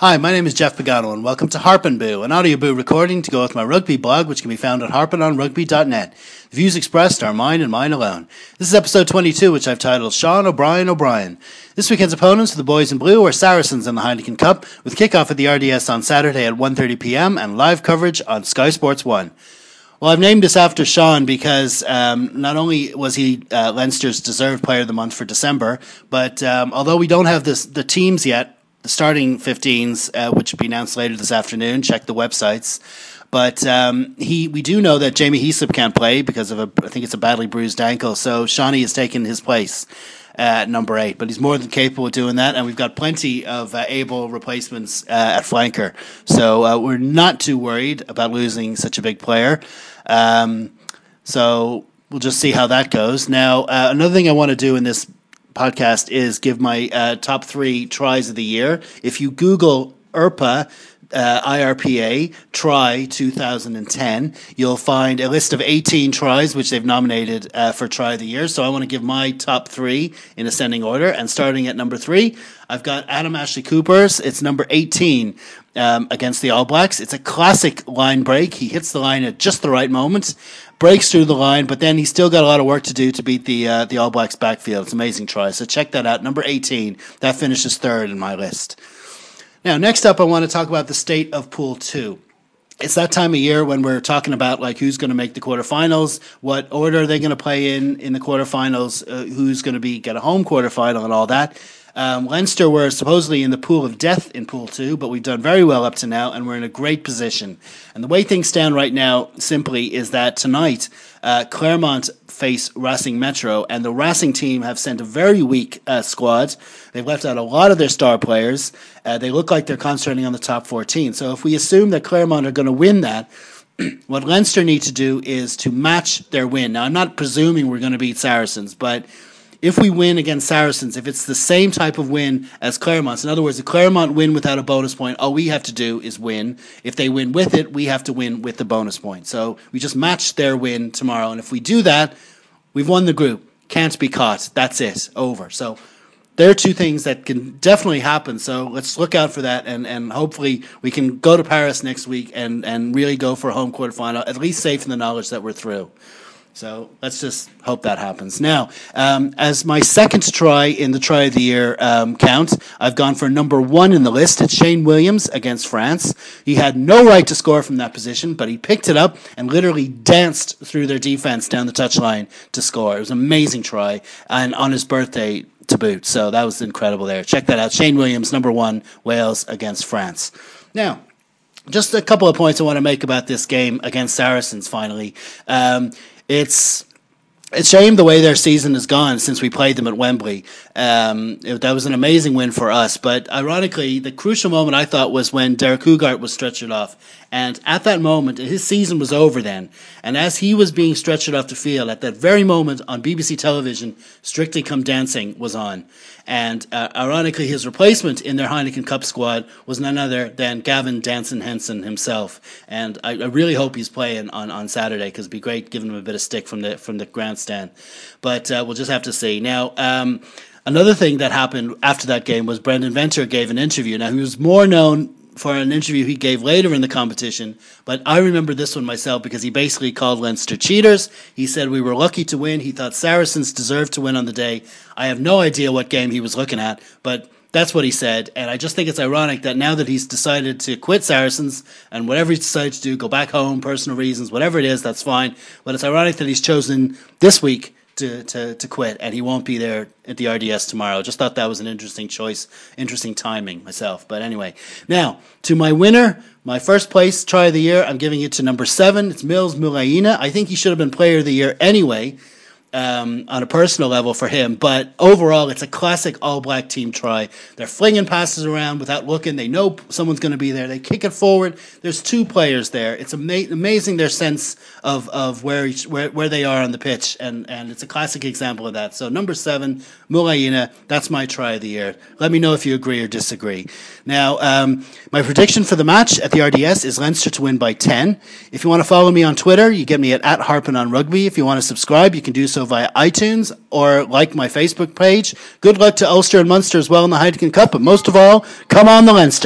Hi, my name is Jeff Pagano, and welcome to Harp and Boo, an audio recording to go with my rugby blog, which can be found at harpandonrugby.net. The views expressed are mine and mine alone. This is episode 22, which I've titled Sean O'Brien. This weekend's opponents for the boys in blue are Saracens in the Heineken Cup, with kickoff at the RDS on Saturday at 1:30 p.m. and live coverage on Sky Sports 1. Well, I've named this after Sean because not only was he Leinster's deserved player of the month for December, but although we don't have the teams yet, the starting 15s, which will be announced later this afternoon, check the websites. But we do know that Jamie Heaslip can't play because of I think it's a badly bruised ankle. So Shawnee has taken his place at number 8, but he's more than capable of doing that, and we've got plenty of able replacements at flanker. So we're not too worried about losing such a big player. So we'll just see how that goes. Now, another thing I want to do in this podcast is give my top 3 tries of the year. If you Google IRPA, IRPA, try 2010, you'll find a list of 18 tries which they've nominated for try of the year. So I want to give my top 3 in ascending order, and starting at number 3, I've got Adam Ashley Cooper's. It's number 18 against the All Blacks. It's a classic line break. He hits the line at just the right moment, breaks through the line, but then he's still got a lot of work to do to beat the All Blacks backfield. It's an amazing try. So check that out. Number 18. That finishes 3rd in my list. Now, next up, I want to talk about the state of Pool 2. It's that time of year when we're talking about like who's going to make the quarterfinals, what order are they going to play in the quarterfinals, who's going to get a home quarterfinal and all that. Leinster were supposedly in the pool of death in Pool 2, but we've done very well up to now, and we're in a great position. And the way things stand right now, simply, is that tonight, Clermont face Racing Metro, and the Racing team have sent a very weak squad. They've left out a lot of their star players. They look like they're concentrating on the top 14. So if we assume that Clermont are going to win that, what Leinster need to do is to match their win. Now, I'm not presuming we're going to beat Saracens, but if we win against Saracens, if it's the same type of win as Clermont's, in other words, if Clermont win without a bonus point, all we have to do is win. If they win with it, we have to win with the bonus point. So we just match their win tomorrow. And if we do that, we've won the group. Can't be caught. That's it. Over. So there are 2 things that can definitely happen. So let's look out for that. And hopefully we can go to Paris next week and really go for a home quarterfinal, at least safe in the knowledge that we're through. So let's just hope that happens. Now, as my second try in the try of the year count, I've gone for number 1 in the list. It's Shane Williams against France. He had no right to score from that position, but he picked it up and literally danced through their defense down the touchline to score. It was an amazing try, and on his birthday to boot. So that was incredible there. Check that out. Shane Williams, number 1, Wales against France. Now, just a couple of points I want to make about this game against Saracens finally. It's a shame the way their season has gone since we played them at Wembley. That was an amazing win for us, but ironically, the crucial moment I thought was when Derek Hugart was stretchered off. And at that moment, his season was over then. And as he was being stretchered off the field, at that very moment on BBC television, Strictly Come Dancing was on. And ironically, his replacement in their Heineken Cup squad was none other than Gavin Danson Henson himself. And I really hope he's playing on Saturday, because it'd be great giving him a bit of stick from the grandstand. But we'll just have to see. Now, another thing that happened after that game was Brendan Venter gave an interview. Now, he was more known for an interview he gave later in the competition, but I remember this one myself because he basically called Leinster cheaters. He said we were lucky to win. He thought Saracens deserved to win on the day. I have no idea what game he was looking at, but that's what he said, and I just think it's ironic that now that he's decided to quit Saracens, and whatever he decides to do, go back home, personal reasons, whatever it is, that's fine, but it's ironic that he's chosen this week to quit, and he won't be there at the RDS tomorrow. Just thought that was an interesting choice, interesting timing myself. But anyway, now to my winner, my first place try of the year, I'm giving it to number 7. It's Mils Muliaina. I think he should have been player of the year anyway, on a personal level for him, but overall it's a classic All Black team try. They're flinging passes around without looking. They know someone's going to be there. They kick it forward. There's 2 players there. It's amazing their sense of where they are on the pitch, and it's a classic example of that. So number 7, Muliaina, that's my try of the year. Let me know if you agree or disagree. Now, my prediction for the match at the RDS is Leinster to win by 10. If you want to follow me on Twitter, you get me at @HarpinOnRugby. If you want to subscribe, you can do so via iTunes or like my Facebook page. Good luck to Ulster and Munster as well in the Heineken Cup, but most of all, come on the Leinster.